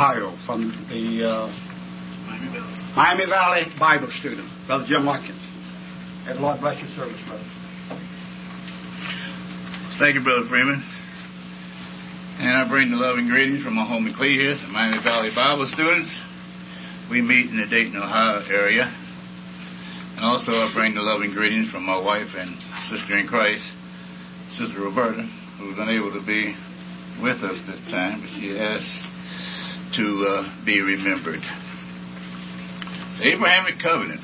Ohio, from the Miami Valley Bible student, Brother Jim Watkins. And the Lord bless your service, brother. Thank you, Brother Freeman. And I bring the loving greetings from my home ecclesia, the Miami Valley Bible students. We meet in the Dayton, Ohio area. And also I bring the loving greetings from my wife and sister in Christ, Sister Roberta, who's unable to be with us this time, but she asked to be remembered. The Abrahamic Covenant.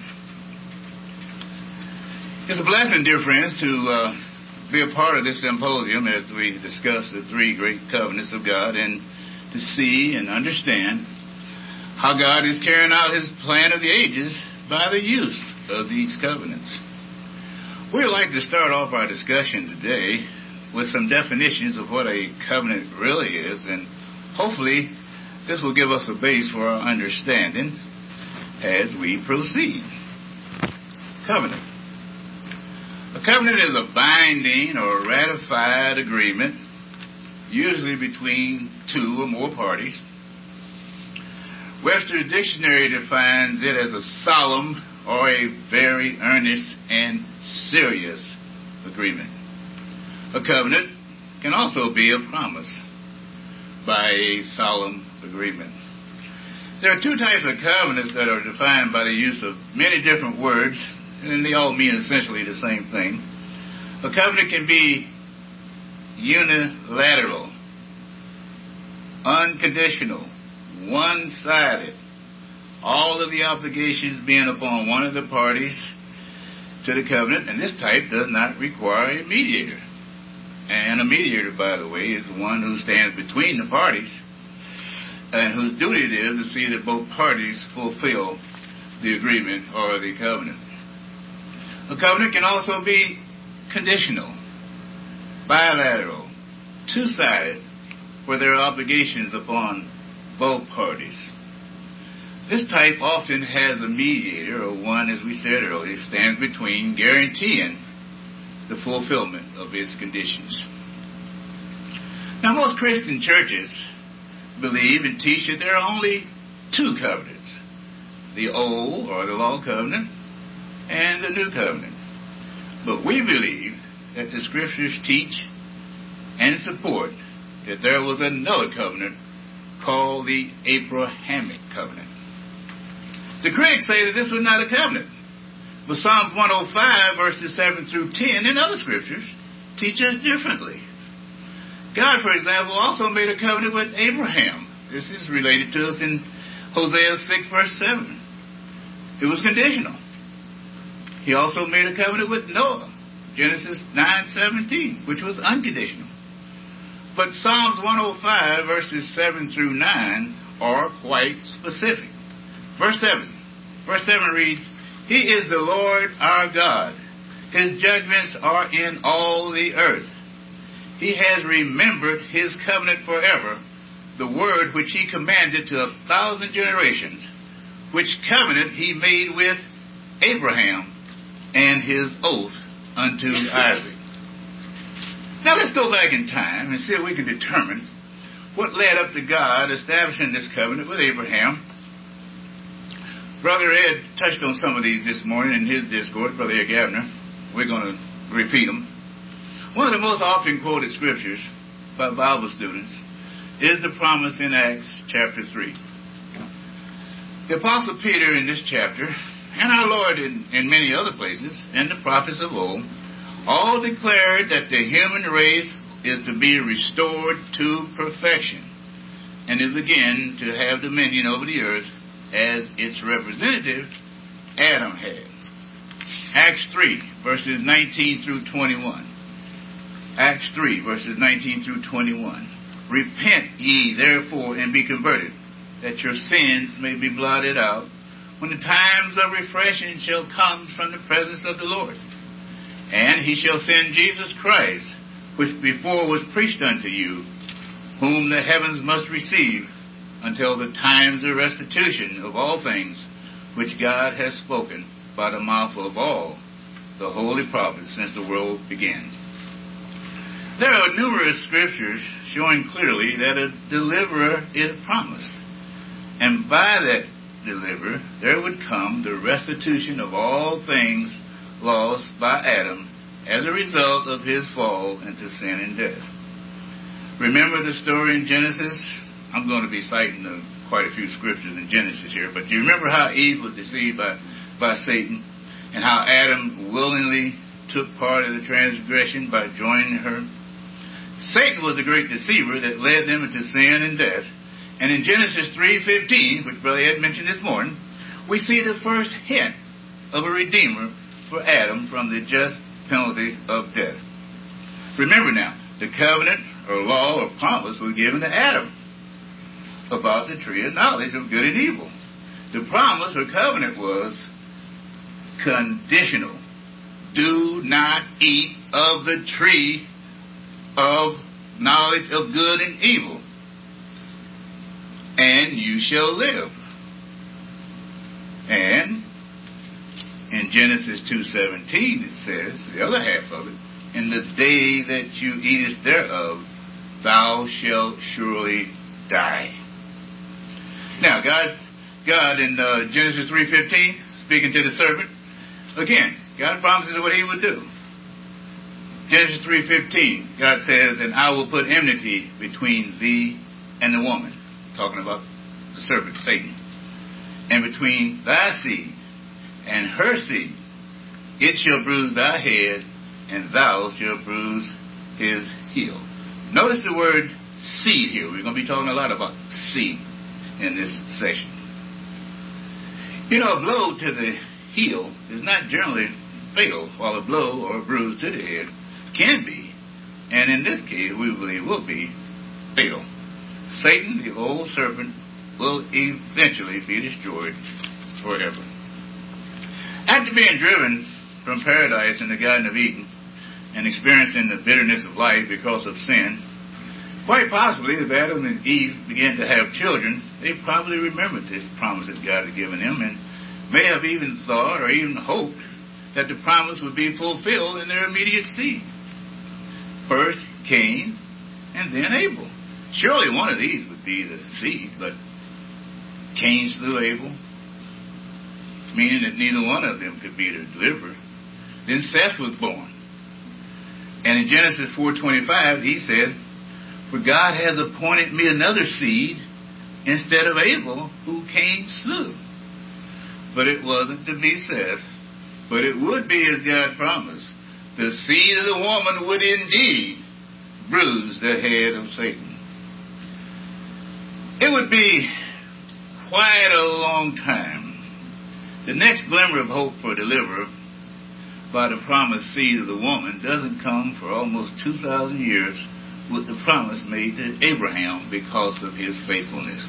It's a blessing, dear friends, to be a part of this symposium as we discuss the three great covenants of God and to see and understand how God is carrying out His plan of the ages by the use of these covenants. We'd like to start off our discussion today with some definitions of what a covenant really is, and hopefully this will give us a base for our understanding as we proceed. Covenant. A covenant is a binding or ratified agreement, usually between two or more parties. Webster's Dictionary defines it as a solemn or a very earnest and serious agreement. A covenant can also be a promise by a solemn agreement. There are two types of covenants that are defined by the use of many different words, and they all mean essentially the same thing. A covenant can be unilateral, unconditional, one-sided, all of the obligations being upon one of the parties to the covenant, and this type does not require a mediator. And a mediator, by the way, is the one who stands between the parties and whose duty it is to see that both parties fulfill the agreement or the covenant. A covenant can also be conditional, bilateral, two-sided, where there are obligations upon both parties. This type often has a mediator, or one, as we said earlier, stands between, guaranteeing the fulfillment of its conditions. Now, most Christian churches believe and teach that there are only two covenants: the Old, or the Law Covenant, and the New Covenant. But we believe that the Scriptures teach and support that there was another covenant called the Abrahamic Covenant. The critics say that this was not a covenant, but Psalms 105, verses 7 through 10, and other Scriptures teach us differently. God, for example, also made a covenant with Abraham. This is related to us in Hosea 6, verse 7. It was conditional. He also made a covenant with Noah, Genesis 9:17, which was unconditional. But Psalms 105, verses 7 through 9, are quite specific. Verse 7 reads, He is the Lord our God. His judgments are in all the earth. He has remembered His covenant forever, the word which He commanded to 1,000 generations, which covenant He made with Abraham and His oath unto Isaac. Now let's go back in time and see if we can determine what led up to God establishing this covenant with Abraham. Brother Ed touched on some of these this morning in his discourse, Brother Ed Gavner. We're going to repeat them. One of the most often quoted scriptures by Bible students is the promise in Acts chapter 3. The Apostle Peter in this chapter, and our Lord in many other places, and the prophets of old, all declared that the human race is to be restored to perfection and is again to have dominion over the earth as its representative Adam had. Acts 3, verses 19 through 21. Acts 3, verses 19 through 21. Repent ye therefore and be converted, that your sins may be blotted out, when the times of refreshing shall come from the presence of the Lord. And He shall send Jesus Christ, which before was preached unto you, whom the heavens must receive, until the times of restitution of all things, which God has spoken by the mouth of all the holy prophets since the world began. There are numerous scriptures showing clearly that a deliverer is promised. And by that deliverer, there would come the restitution of all things lost by Adam as a result of his fall into sin and death. Remember the story in Genesis? I'm going to be citing quite a few scriptures in Genesis here, but do you remember how Eve was deceived by Satan, and how Adam willingly took part of the transgression by joining her? Satan was the great deceiver that led them into sin and death. And in Genesis 3:15, which Brother Ed mentioned this morning, we see the first hint of a redeemer for Adam from the just penalty of death. Remember now, the covenant or law or promise was given to Adam about the tree of knowledge of good and evil. The promise or covenant was conditional. Do not eat of the tree of knowledge of good and evil, and you shall live. And in Genesis 2:17 it says, the other half of it, in the day that you eatest thereof, thou shalt surely die. Now, God in Genesis 3:15, speaking to the serpent, again, God promises what he would do. Genesis 3:15, God says, and I will put enmity between thee and the woman, talking about the serpent, Satan, and between thy seed and her seed. It shall bruise thy head, and thou shalt bruise his heel. Notice the word seed here. We're going to be talking a lot about seed in this session. You know, a blow to the heel is not generally fatal, while a blow or a bruise to the head can be, and in this case we believe will be, fatal. Satan, the old serpent, will eventually be destroyed forever. After being driven from paradise in the Garden of Eden and experiencing the bitterness of life because of sin, quite possibly if Adam and Eve began to have children, they probably remembered this promise that God had given them, and may have even thought or even hoped that the promise would be fulfilled in their immediate seed. First Cain and then Abel. Surely one of these would be the seed, but Cain slew Abel, meaning that neither one of them could be the deliverer. Then Seth was born. And in Genesis 4:25, he said, for God has appointed me another seed instead of Abel, who Cain slew. But it wasn't to be Seth, but it would be as God promised. The seed of the woman would indeed bruise the head of Satan. It would be quite a long time. The next glimmer of hope for a deliverer by the promised seed of the woman doesn't come for almost 2,000 years with the promise made to Abraham because of his faithfulness.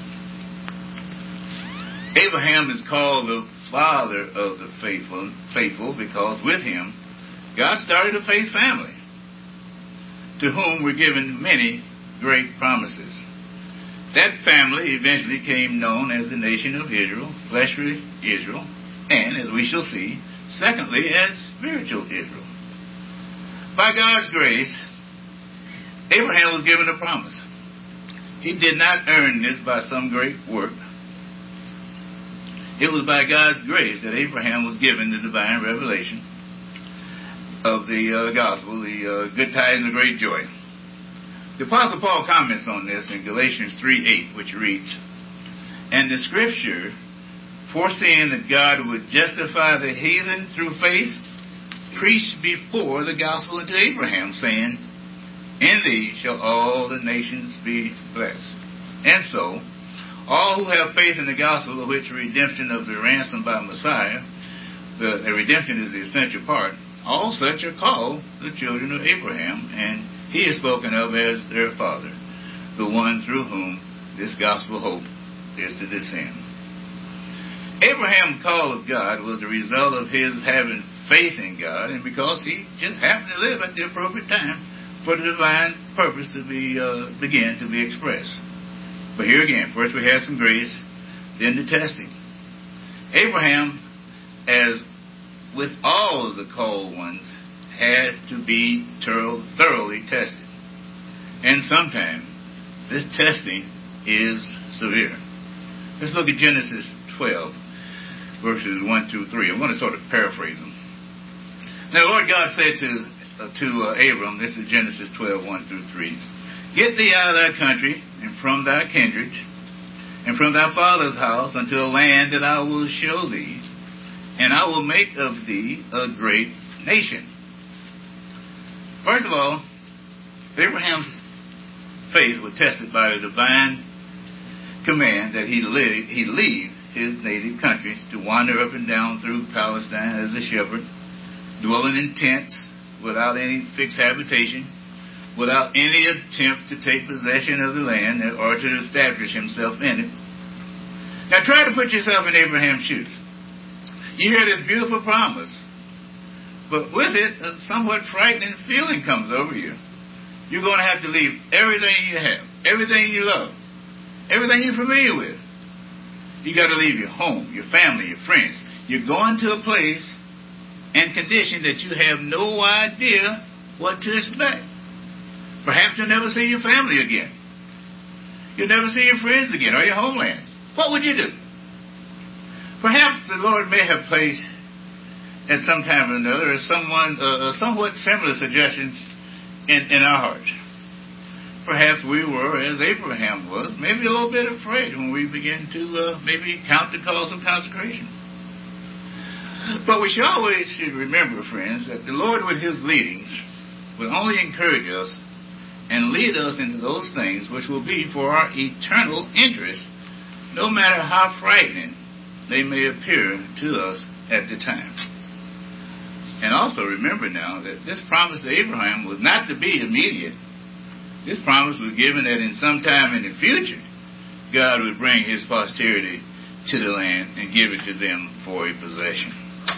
Abraham is called the father of the faithful because with him, God started a faith family to whom were given many great promises. That family eventually came known as the nation of Israel, fleshly Israel, and, as we shall see, secondly, as spiritual Israel. By God's grace, Abraham was given a promise. He did not earn this by some great work. It was by God's grace that Abraham was given the divine revelation of the gospel, the good tidings of great joy. The Apostle Paul comments on this in Galatians 3:8, which reads, and the scripture, foreseeing that God would justify the heathen through faith, preached before the gospel unto Abraham, saying, in thee shall all the nations be blessed. And so, all who have faith in the gospel, of which redemption of the ransom by Messiah, the redemption is the essential part, all such are called the children of Abraham, and he is spoken of as their father, the one through whom this gospel hope is to descend. Abraham's call of God was the result of his having faith in God, and because he just happened to live at the appropriate time for the divine purpose to begin to be expressed. But here again, first we have some grace, then the testing. Abraham, as with all of the called ones, has to be thoroughly tested. And sometimes this testing is severe. Let's look at Genesis 12, verses 1 through 3. I'm going to sort of paraphrase them. Now, the Lord God said to Abram, this is Genesis 12, 1 through 3, "Get thee out of thy country, and from thy kindred, and from thy father's house, unto a land that I will show thee, and I will make of thee a great nation." First of all, Abraham's faith was tested by the divine command that he leave his native country to wander up and down through Palestine as a shepherd, dwelling in tents without any fixed habitation, without any attempt to take possession of the land or to establish himself in it. Now try to put yourself in Abraham's shoes. You hear this beautiful promise, but with it, a somewhat frightening feeling comes over you. You're going to have to leave everything you have, everything you love, everything you're familiar with. You got to leave your home, your family, your friends. You're going to a place and condition that you have no idea what to expect. Perhaps you'll never see your family again. You'll never see your friends again or your homeland. What would you do? Perhaps the Lord may have placed at some time or another somewhat similar suggestions in our hearts. Perhaps we were, as Abraham was, maybe a little bit afraid when we began to maybe count the cost of consecration. But we should always remember, friends, that the Lord with his leadings will only encourage us and lead us into those things which will be for our eternal interest, no matter how frightening they may appear to us at the time. And also remember now that this promise to Abraham was not to be immediate. This promise was given that in some time in the future, God would bring his posterity to the land and give it to them for a possession.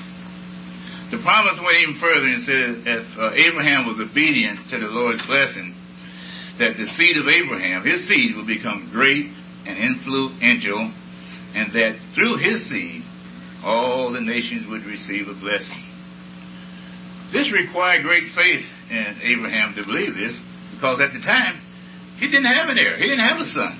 The promise went even further and said if Abraham was obedient to the Lord's blessing, that the seed of Abraham, his seed, would become great and influential, and that through his seed, all the nations would receive a blessing. This required great faith in Abraham to believe this, because at the time, he didn't have an heir. He didn't have a son.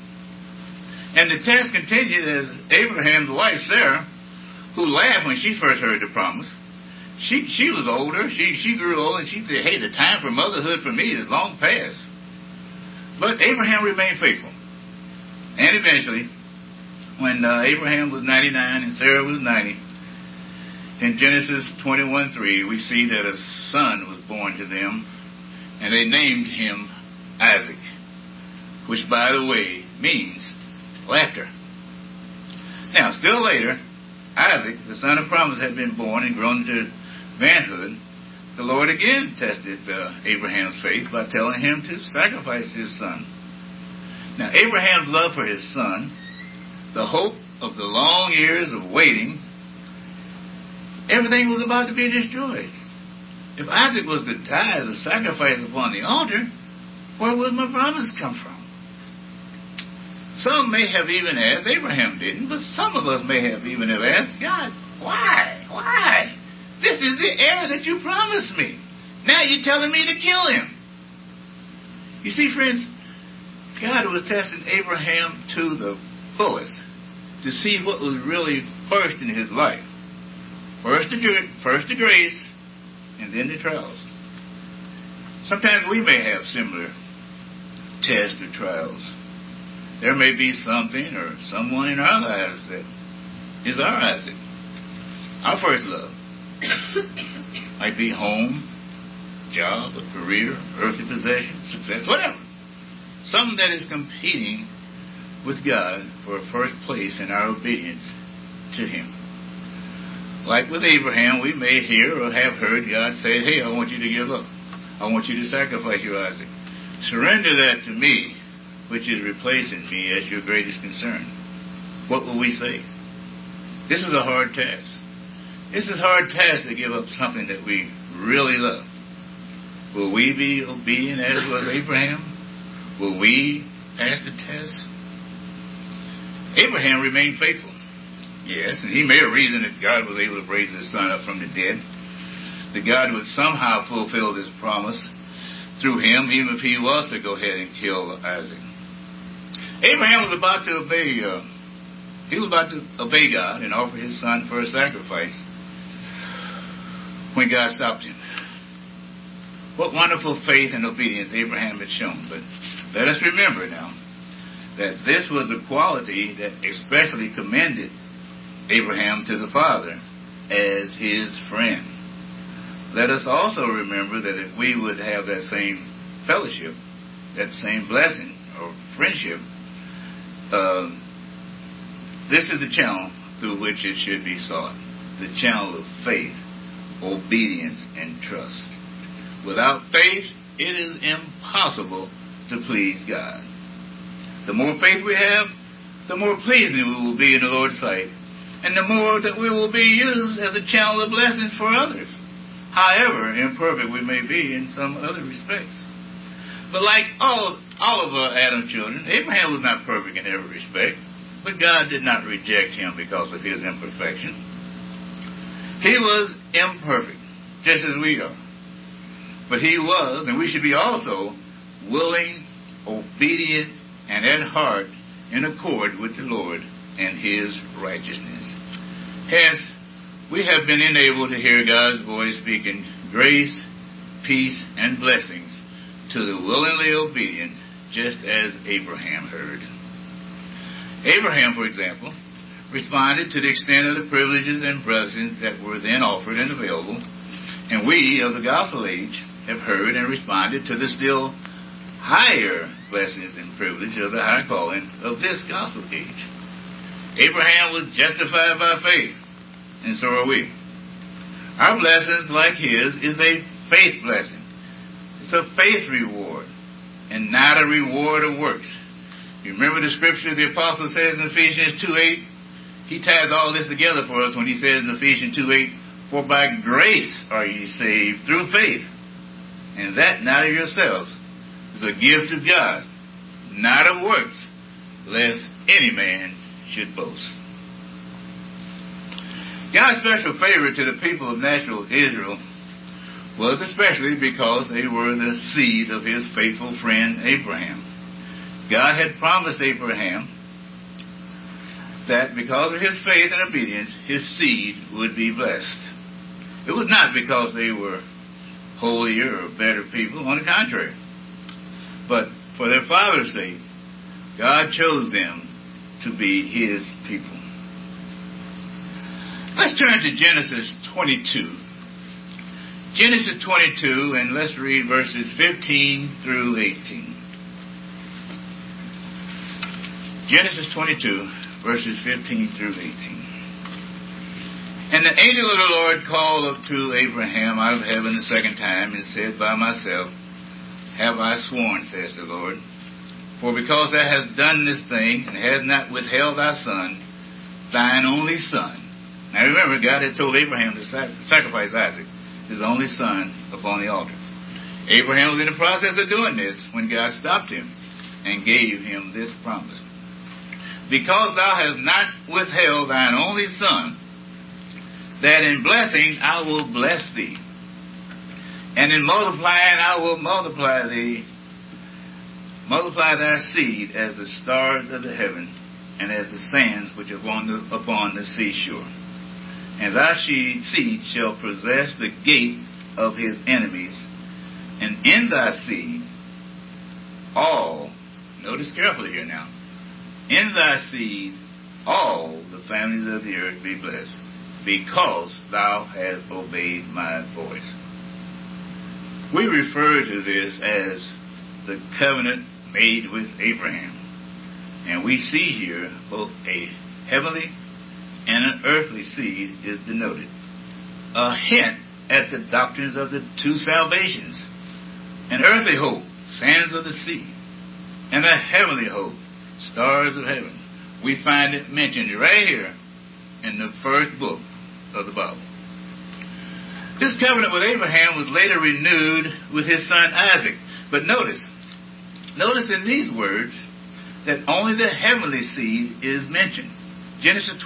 And the test continued as Abraham's wife, Sarah, who laughed when she first heard the promise. She was older. She grew old, and she said, hey, the time for motherhood for me is long past. But Abraham remained faithful. And eventually, when Abraham was 99 and Sarah was 90, in Genesis 21:3, we see that a son was born to them, and they named him Isaac, which, by the way, means laughter. Now, still later, Isaac, the son of promise, had been born and grown to manhood. The Lord again tested Abraham's faith by telling him to sacrifice his son. Now, Abraham's love for his son, the hope of the long years of waiting, everything was about to be destroyed. If Isaac was to die as a sacrifice upon the altar, where would my promise come from? Some may have even asked, Abraham didn't, but some of us may have even asked, God, why? Why? This is the heir that you promised me. Now you're telling me to kill him. You see, friends, God was testing Abraham to the fullest to see what was really first in his life. First the grace, and then the trials. Sometimes we may have similar tests or trials. There may be something or someone in our lives that is our Isaac, our first love. Might be home, job, a career, earthly possession, success, whatever. Something that is competing with God for a first place in our obedience to him. Like with Abraham, we may hear or have heard God say, hey, I want you to give up. I want you to sacrifice your Isaac. Surrender that to me, which is replacing me as your greatest concern. What will we say? This is a hard task. This is a hard task to give up something that we really love. Will we be obedient as was Abraham? Will we pass the test? Abraham remained faithful. Yes, and he may have reasoned that God was able to raise his son up from the dead, that God would somehow fulfill this promise through him, even if he was to go ahead and kill Isaac. Abraham was about to obey He was about to obey God and offer his son for a sacrifice when God stopped him. What wonderful faith and obedience Abraham had shown. But let us remember now that this was a quality that especially commended Abraham to the Father as his friend. Let us also remember that if we would have that same fellowship, that same blessing or friendship, this is the channel through which it should be sought. The channel of faith, obedience, and trust. Without faith, it is impossible to please God. The more faith we have, the more pleasing we will be in the Lord's sight, and the more that we will be used as a channel of blessings for others, however imperfect we may be in some other respects. But like all of our Adam's children, Abraham was not perfect in every respect, but God did not reject him because of his imperfection. He was imperfect, just as we are. But he was, and we should be also, willing, obedient, and at heart in accord with the Lord and his righteousness. Hence, we have been enabled to hear God's voice speaking grace, peace, and blessings to the willingly obedient, just as Abraham heard. Abraham, for example, responded to the extent of the privileges and blessings that were then offered and available, and we of the gospel age have heard and responded to the still higher blessings and privilege of the high calling of this gospel age. Abraham was justified by faith, and so are we. Our blessings, like his, is a faith blessing. It's a faith reward, and not a reward of works. You remember the scripture the apostle says in Ephesians 2:8? He ties all this together for us when he says in Ephesians 2:8, for by grace are ye saved through faith, and that not of yourselves, is a gift of God, not of works, lest any man should boast. God's special favor to the people of natural Israel was especially because they were the seed of his faithful friend Abraham. God had promised Abraham that because of his faith and obedience, his seed would be blessed. It was not because they were holier or better people, on the contrary. But for their father's sake, God chose them to be his people. Let's turn to Genesis 22. Genesis 22, and let's read verses 15 through 18. Genesis 22, verses 15 through 18. And the angel of the Lord called up to Abraham out of heaven the second time and said, by myself have I sworn, says the Lord, for because thou hast done this thing, and hast not withheld thy son, thine only son. Now remember, God had told Abraham to sacrifice Isaac, his only son, upon the altar. Abraham was in the process of doing this when God stopped him and gave him this promise. Because thou hast not withheld thine only son, that in blessing I will bless thee, and in multiplying I will multiply thee, multiply thy seed as the stars of the heaven, and as the sands which are upon the seashore. And thy seed shall possess the gate of his enemies, and in thy seed all, notice carefully here now, in thy seed all the families of the earth be blessed, because thou hast obeyed my voice. We refer to this as the covenant made with Abraham. And we see here both a heavenly and an earthly seed is denoted. A hint at the doctrines of the two salvations. An earthly hope, sands of the sea, and a heavenly hope, stars of heaven. We find it mentioned right here in the first book of the Bible. This covenant with Abraham was later renewed with his son Isaac. But notice in these words that only the heavenly seed is mentioned. Genesis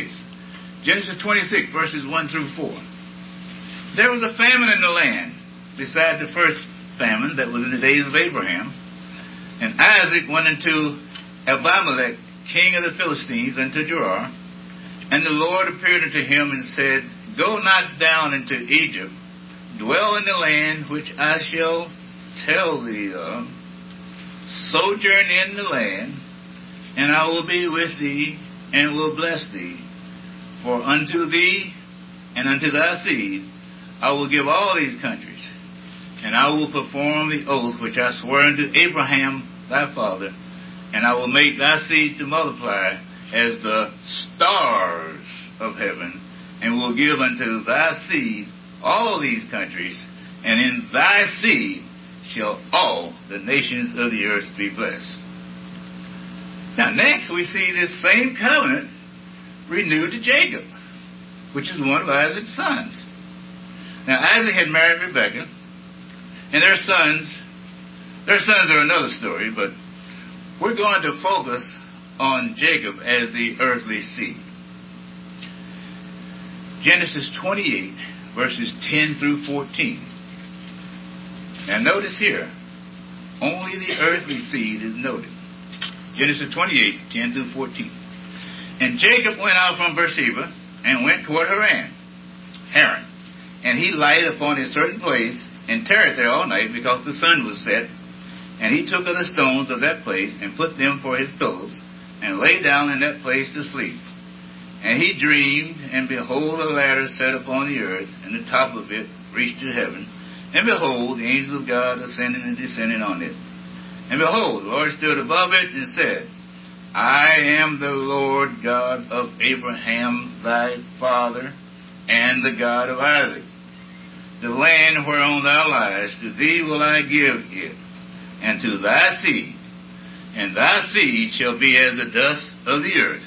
26, verses 1 through 4. There was a famine in the land, beside the first famine that was in the days of Abraham. And Isaac went into Abimelech, king of the Philistines, unto Gerar. And the Lord appeared unto him and said, Go not down into Egypt, dwell in the land which I shall tell thee of, sojourn in the land, and I will be with thee, and will bless thee. For unto thee and unto thy seed I will give all these countries, and I will perform the oath which I swore unto Abraham thy father, and I will make thy seed to multiply as the stars of heaven, and will give unto thy seed all these countries, and in thy seed shall all the nations of the earth be blessed. Now next we see this same covenant renewed to Jacob, which is one of Isaac's sons. Now Isaac had married Rebekah, and their sons are another story, but we're going to focus on Jacob as the earthly seed. Genesis 28, verses 10 through 14. Now notice here, only the earthly seed is noted. Genesis 28, 10 through 14. And Jacob went out from Beersheba and went toward Haran. And he lighted upon a certain place and tarried there all night because the sun was set. And he took of the stones of that place and put them for his pillows and lay down in that place to sleep. And he dreamed, and behold, a ladder set upon the earth, and the top of it reached to heaven. And behold, the angel of God ascending and descending on it. And behold, the Lord stood above it and said, I am the Lord God of Abraham thy father, and the God of Isaac. The land whereon thou liest, to thee will I give it, and to thy seed, and thy seed shall be as the dust of the earth.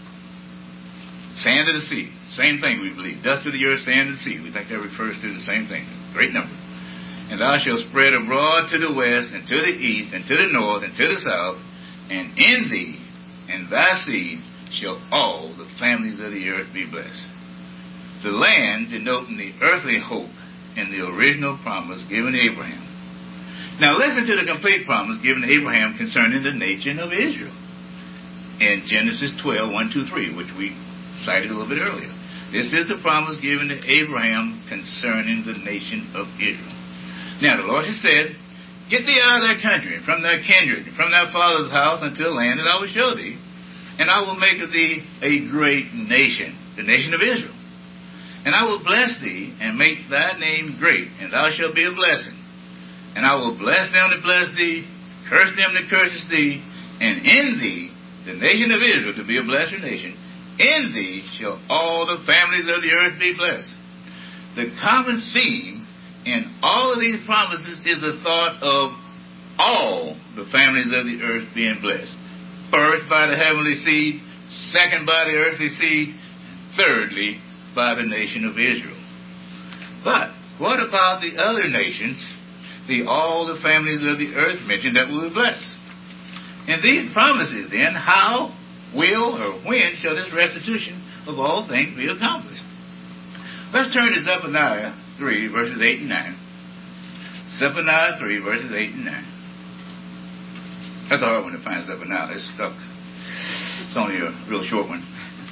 Sand of the sea. Same thing, we believe. Dust of the earth, sand of the sea. We think that refers to the same thing. Great number. And thou shalt spread abroad to the west, and to the east, and to the north, and to the south, and in thee and thy seed shall all the families of the earth be blessed. The land denoting the earthly hope and the original promise given to Abraham. Now listen to the complete promise given to Abraham concerning the nation of Israel in Genesis 12, 1, 2, 3, which we cited a little bit earlier. This is the promise given to Abraham concerning the nation of Israel. Now the Lord has said, Get thee out of thy country, and from thy kindred, and from thy father's house, unto a land that I will show thee, and I will make of thee a great nation, the nation of Israel. And I will bless thee, and make thy name great, and thou shalt be a blessing. And I will bless them that bless thee, curse them that curses thee, and in thee, the nation of Israel, to be a blessed nation, in thee shall all the families of the earth be blessed. The common theme in all of these promises is the thought of all the families of the earth being blessed. First by the heavenly seed, second by the earthly seed, thirdly by the nation of Israel. But what about the other nations, all the families of the earth mentioned that will be blessed? And these promises then, how, will, or when shall this restitution of all things be accomplished? Let's turn to Zephaniah 3, verses 8 and 9. Zephaniah 3, verses 8 and 9. That's a hard one to find, Zephaniah. It's stuck. It's only a real short one.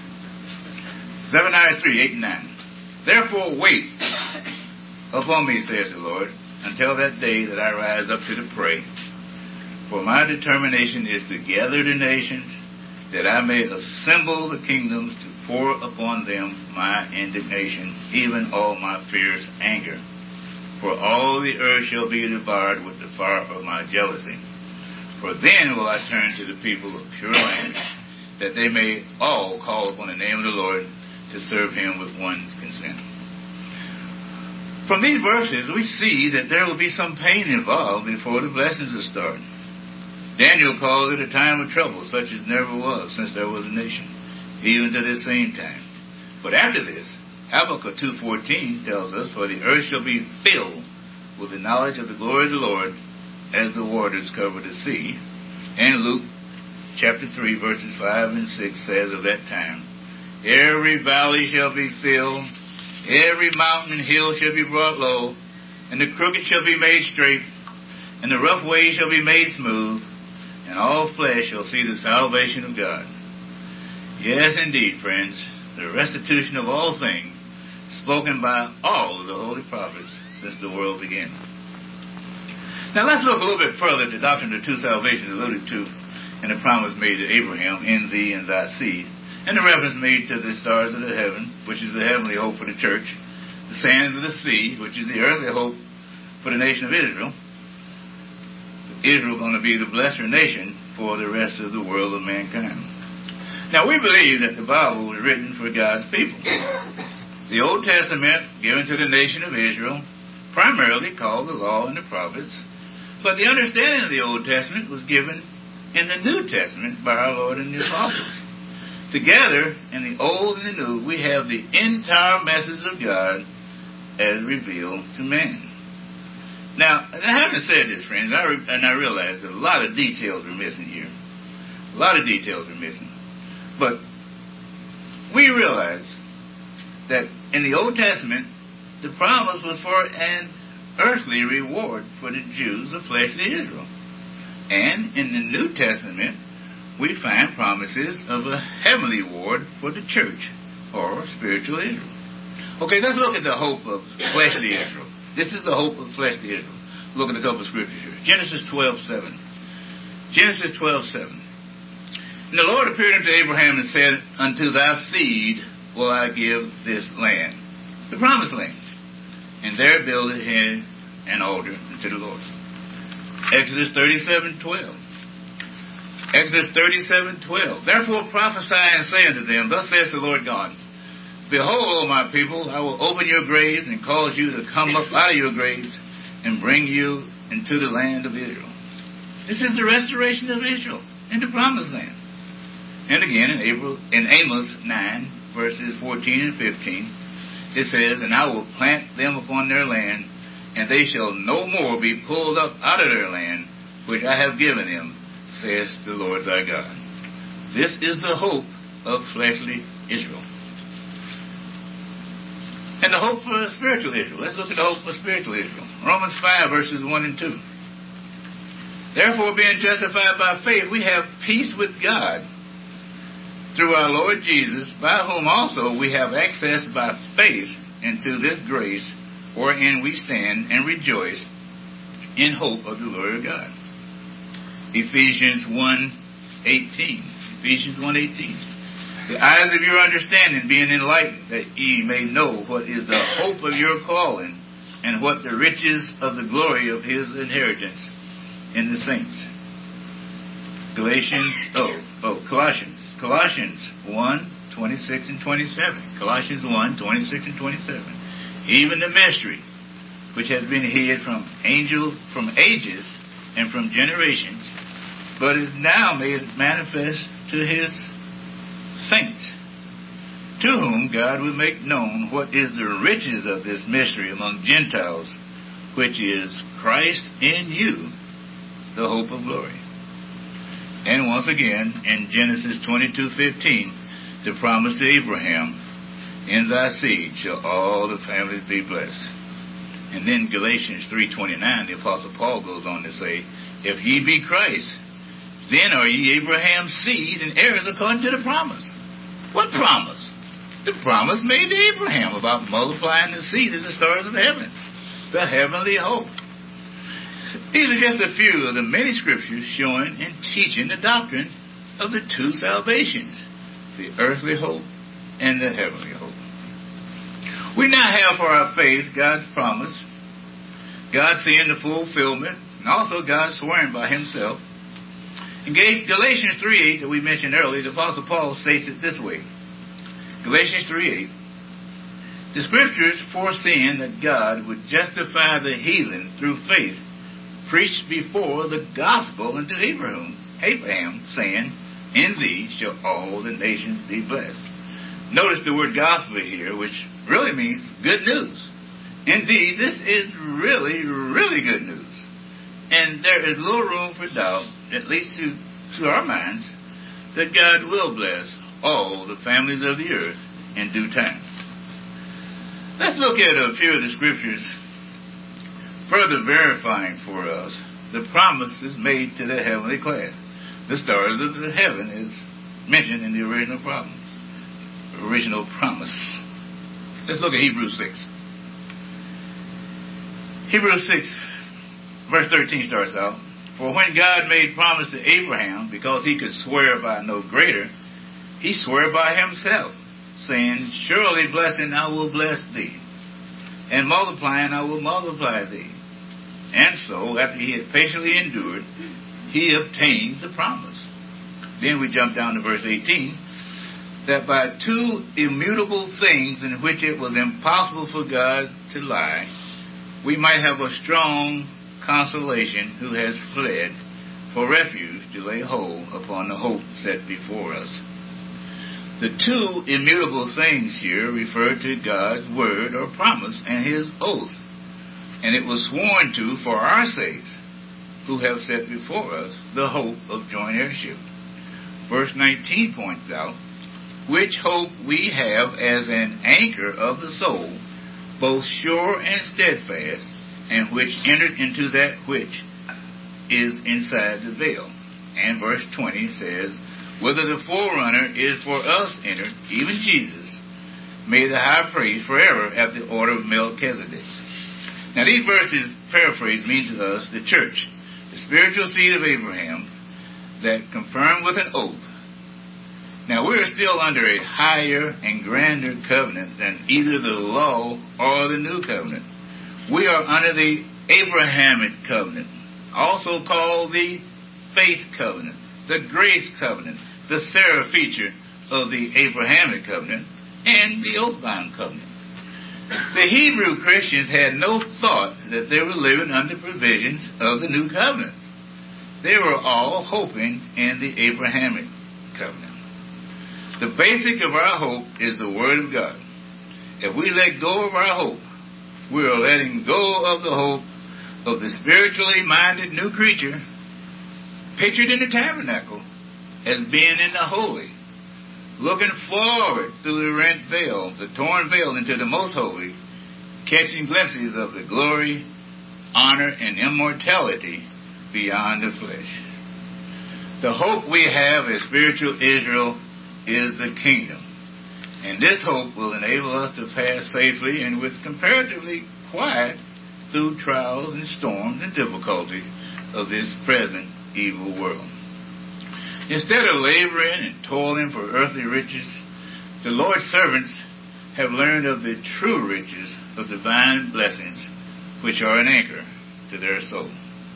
Zephaniah 3, 8 and 9. Therefore wait upon me, says the Lord, until that day that I rise up to the prey. For my determination is to gather the nations, that I may assemble the kingdoms to pour upon them my indignation, even all my fierce anger. For all the earth shall be devoured with the fire of my jealousy. For then will I turn to the people of pure language, that they may all call upon the name of the Lord to serve him with one consent. From these verses, we see that there will be some pain involved before the blessings will start. Daniel calls it a time of trouble, such as never was since there was a nation, even to this same time. But after this, Habakkuk 2:14 tells us, For the earth shall be filled with the knowledge of the glory of the Lord, as the waters cover the sea. And Luke chapter 3, verses 5 and 6 says of that time, Every valley shall be filled, every mountain and hill shall be brought low, and the crooked shall be made straight, and the rough way shall be made smooth, and all flesh shall see the salvation of God. Yes, indeed, friends. The restitution of all things spoken by all of the holy prophets since the world began. Now let's look a little bit further at the doctrine of the two salvations alluded to and the promise made to Abraham, in thee and thy seed, and the reference made to the stars of the heaven, which is the heavenly hope for the church, the sands of the sea, which is the earthly hope for the nation of Israel. Israel going to be the blessed nation for the rest of the world of mankind. Now we believe that the Bible was written for God's people. The Old Testament given to the nation of Israel, primarily called the law and the prophets, but the understanding of the Old Testament was given in the New Testament by our Lord and the apostles. Together, in the Old and the New, we have the entire message of God as revealed to man. Now, having said this, friends, I realize that a lot of details are missing here. A lot of details are missing. But we realize that in the Old Testament, the promise was for an earthly reward for the Jews of fleshly Israel. And in the New Testament, we find promises of a heavenly reward for the church, or spiritual Israel. Okay, let's look at the hope of fleshly Israel. This is the hope of fleshly Israel. Look at a couple of scriptures here. Genesis 12:7. Genesis 12:7. And the Lord appeared unto Abraham and said, unto thy seed will I give this land, the promised land, and there builded he an altar unto the Lord. Exodus 37:12. Exodus 37:12. Therefore prophesy and say unto them, thus saith the Lord God, behold, O my people, I will open your graves and cause you to come up out of your graves and bring you into the land of Israel. This is the restoration of Israel in the promised land. And again in Amos 9, verses 14 and 15, it says, and I will plant them upon their land, and they shall no more be pulled up out of their land, which I have given them, saith the Lord thy God. This is the hope of fleshly Israel. And the hope for spiritual Israel. Let's look at the hope for spiritual Israel. Romans 5, verses 1 and 2. Therefore, being justified by faith, we have peace with God through our Lord Jesus, by whom also we have access by faith into this grace, wherein we stand and rejoice in hope of the glory of God. Ephesians 1:18. Ephesians 1:18. The eyes of your understanding being enlightened, that ye may know what is the hope of your calling, and what the riches of the glory of his inheritance in the saints. Colossians 1:26 and 27. Colossians 1:26 and 27. Even the mystery which has been hid from ages and from generations, but is now made manifest to his saints, to whom God will make known what is the riches of this mystery among Gentiles, which is Christ in you, the hope of glory. And once again, in Genesis 22:15, the promise to Abraham, in thy seed shall all the families be blessed. And then Galatians 3:29, the Apostle Paul goes on to say, if ye be Christ, then are ye Abraham's seed and heirs according to the promise. What promise? The promise made to Abraham about multiplying the seed as the stars of heaven. The heavenly hope. These are just a few of the many scriptures showing and teaching the doctrine of the two salvations, the earthly hope and the heavenly hope. We now have for our faith God's promise, God seeing the fulfillment, and also God swearing by himself. In Galatians 3:8 that we mentioned earlier, the Apostle Paul states it this way. Galatians 3:8. The scriptures foreseeing that God would justify the heathen through faith, preached before the gospel unto Abraham, saying, in thee shall all the nations be blessed. Notice the word gospel here, which really means good news. Indeed, this is really, really good news. And there is little room for doubt, at least to our minds, that God will bless all the families of the earth in due time. Let's look at a few of the scriptures further verifying for us the promises made to the heavenly class. The stars of the heaven is mentioned in the original promise. Let's look at Hebrews 6. Hebrews 6, verse 13 starts out, "For when God made promise to Abraham, because he could swear by no greater, he swore by himself, saying, Surely blessing I will bless thee, and multiplying I will multiply thee. And so, after he had patiently endured, he obtained the promise." Then we jump down to verse 18, "That by two immutable things in which it was impossible for God to lie, we might have a strong consolation who has fled for refuge to lay hold upon the hope set before us." The two immutable things here refer to God's word or promise and his oath. And it was sworn to for our sakes, who have set before us the hope of joint heirship. Verse 19 points out, "Which hope we have as an anchor of the soul, both sure and steadfast, and which entered into that which is inside the veil." And verse 20 says, "Whether the forerunner is for us entered, even Jesus, made the high priest forever after the order of Melchizedek." Now these verses, paraphrased, mean to us the church, the spiritual seed of Abraham, that confirmed with an oath. Now we're still under a higher and grander covenant than either the law or the new covenant. We are under the Abrahamic covenant, also called the faith covenant, the grace covenant, the Sarah feature of the Abrahamic covenant, and the oath-bound covenant. The Hebrew Christians had no thought that they were living under provisions of the new covenant. They were all hoping in the Abrahamic covenant. The basic of our hope is the Word of God. If we let go of our hope, we are letting go of the hope of the spiritually minded new creature pictured in the tabernacle as being in the holy, looking forward through the rent veil, the torn veil, into the most holy, catching glimpses of the glory, honor, and immortality beyond the flesh. The hope we have as spiritual Israel is the kingdom, and this hope will enable us to pass safely and with comparatively quiet through trials and storms and difficulties of this present evil world. Instead of laboring and toiling for earthly riches, the Lord's servants have learned of the true riches of divine blessings, which are an anchor to their soul.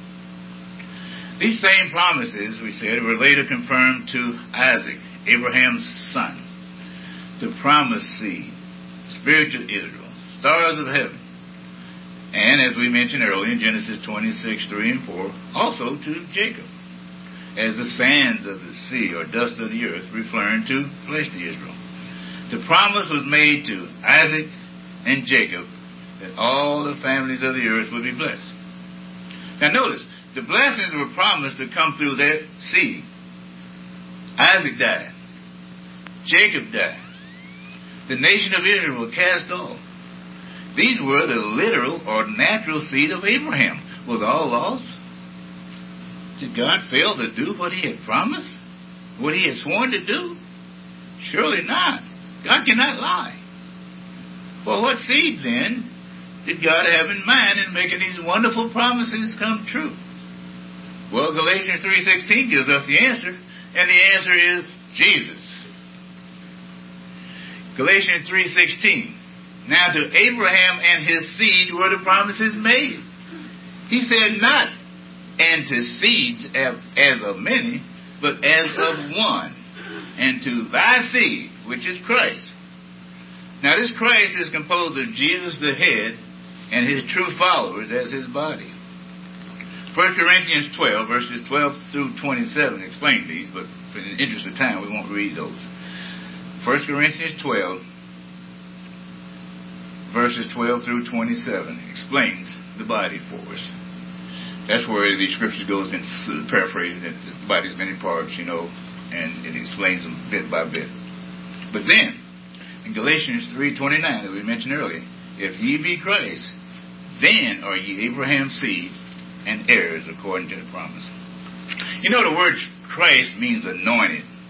These same promises, we said, were later confirmed to Isaac, Abraham's son, the promised seed, spiritual Israel, stars of heaven, and as we mentioned earlier in Genesis 26, 3 and 4, also to Jacob, as the sands of the sea or dust of the earth, referring to fleshly Israel. The promise was made to Isaac and Jacob that all the families of the earth would be blessed. Now notice, the blessings were promised to come through their seed. Isaac died. Jacob died. The nation of Israel was cast off. These were the literal or natural seed of Abraham. Was all lost? Did God fail to do what he had promised? What he had sworn to do? Surely not. God cannot lie. Well, what seed then did God have in mind in making these wonderful promises come true? Well, Galatians 3:16 gives us the answer, and the answer is Jesus. Galatians 3:16. Now to Abraham and his seed were the promises made. He said not, and to seeds as of many, but as of one, and to thy seed, which is Christ. Now this Christ is composed of Jesus the head and his true followers as his body. 1 Corinthians 12, verses 12 through 27 explain these, but for the interest of time, we won't read those. 1 Corinthians 12, verses 12 through 27 explains the body for us. That's where the scripture goes into paraphrasing it. The body's many parts, and it explains them bit by bit. But then, in Galatians 3:29, that we mentioned earlier, if ye be Christ, then are ye Abraham's seed and heirs according to the promise. The word Christ means anointed,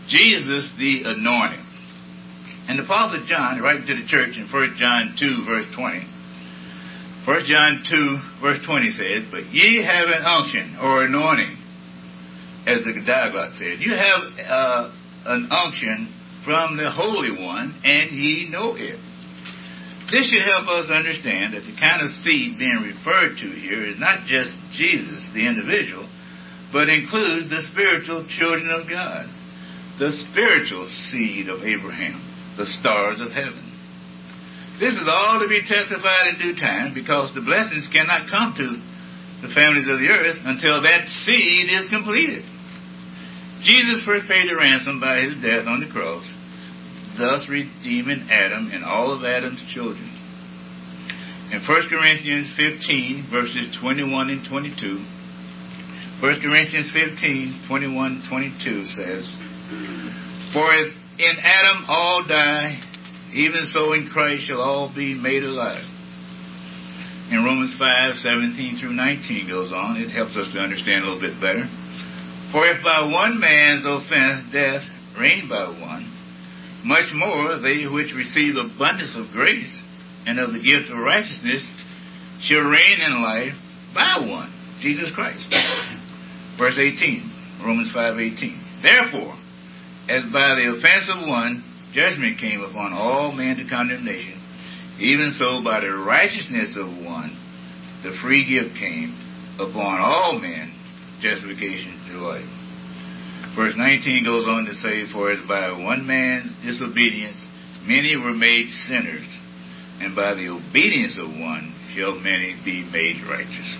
Jesus the anointed. And the Apostle John, writing to the church in 1 John 2, verse 20, 1 John 2, verse 20 says, "But ye have an unction, or anointing," as the Diaglot said. You have an unction from the Holy One, and ye know it. This should help us understand that the kind of seed being referred to here is not just Jesus, the individual, but includes the spiritual children of God, the spiritual seed of Abraham, the stars of heaven. This is all to be testified in due time, because the blessings cannot come to the families of the earth until that seed is completed. Jesus first paid the ransom by his death on the cross, thus redeeming Adam and all of Adam's children. In 1 Corinthians 15, verses 21 and 22, 1 Corinthians 15, 21 and 22 says, "For if in Adam all die, even so in Christ shall all be made alive." And Romans 5, 17 through 19 goes on. It helps us to understand a little bit better. "For if by one man's offense death reigned by one, much more they which receive abundance of grace and of the gift of righteousness shall reign in life by one, Jesus Christ." Verse 18, Romans 5:18. "Therefore, as by the offense of one, judgment came upon all men to condemnation, even so by the righteousness of one, the free gift came upon all men, justification to life." Verse 19 goes on to say, "For as by one man's disobedience many were made sinners, and by the obedience of one shall many be made righteous."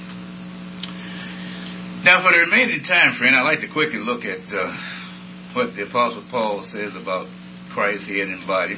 Now, for the remaining time, friend, I'd like to quickly look at what the Apostle Paul says about Christ's head and body.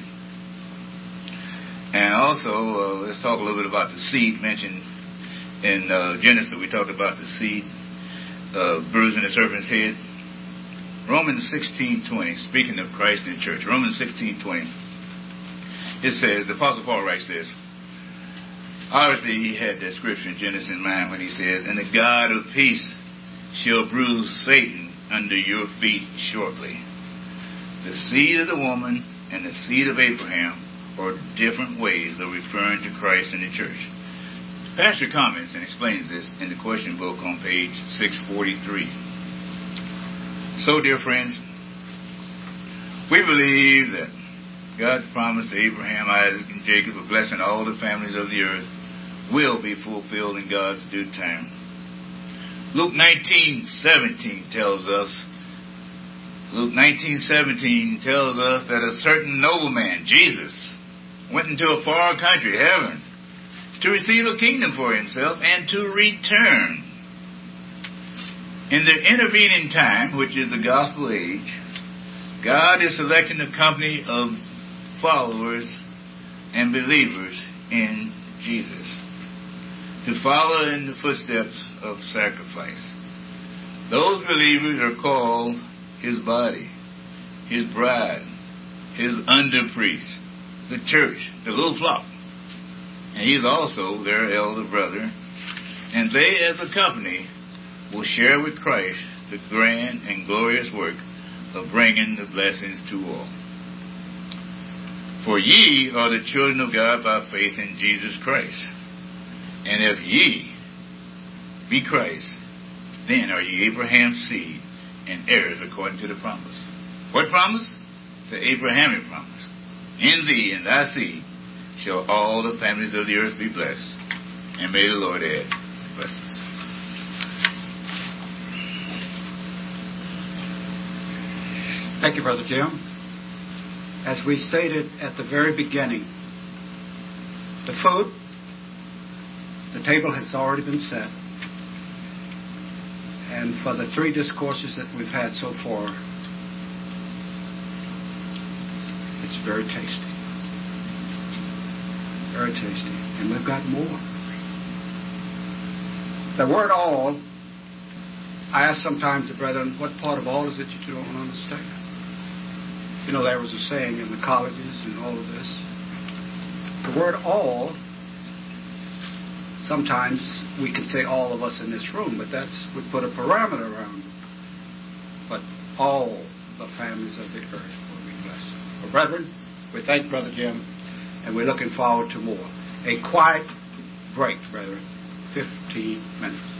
And also, let's talk a little bit about the seed mentioned in Genesis. We talked about the seed bruising the serpent's head. Romans 16:20, speaking of Christ and the church, Romans 16:20, it says, the Apostle Paul writes this. Obviously, he had that scripture in Genesis in mind when he says, "And the God of peace shall bruise Satan under your feet shortly." The seed of the woman and the seed of Abraham are different ways of referring to Christ and the church. The pastor comments and explains this in the question book on page 643. So, dear friends, we believe that God's promise to Abraham, Isaac, and Jacob of blessing all the families of the earth will be fulfilled in God's due time. Luke 19:17 tells us that a certain nobleman, Jesus, went into a far country, heaven, to receive a kingdom for himself and to return. In the intervening time, which is the gospel age, God is selecting a company of followers and believers in Jesus to follow in the footsteps of sacrifice. Those believers are called his body, his bride, his under-priest, the church, the little flock. And he's also their elder brother. And they, as a company, will share with Christ the grand and glorious work of bringing the blessings to all. "For ye are the children of God by faith in Jesus Christ. And if ye be Christ, then are ye Abraham's seed and heirs according to the promise." What promise? The Abrahamic promise. "In thee and thy seed shall all the families of the earth be blessed." And may the Lord add blessings. Thank you, Brother Jim. As we stated at the very beginning, the food, the table has already been set. And for the three discourses that we've had so far, it's very tasty. Very tasty. And we've got more. The word all, I ask sometimes the brethren, what part of all is it you don't understand? You know, there was a saying in the colleges and all of this. The word all, sometimes we can say all of us in this room, but we put a parameter around it. But all the families of the earth will be blessed. Well, brethren, we thank Brother Jim, and we're looking forward to more. A quiet break, brethren. 15 minutes.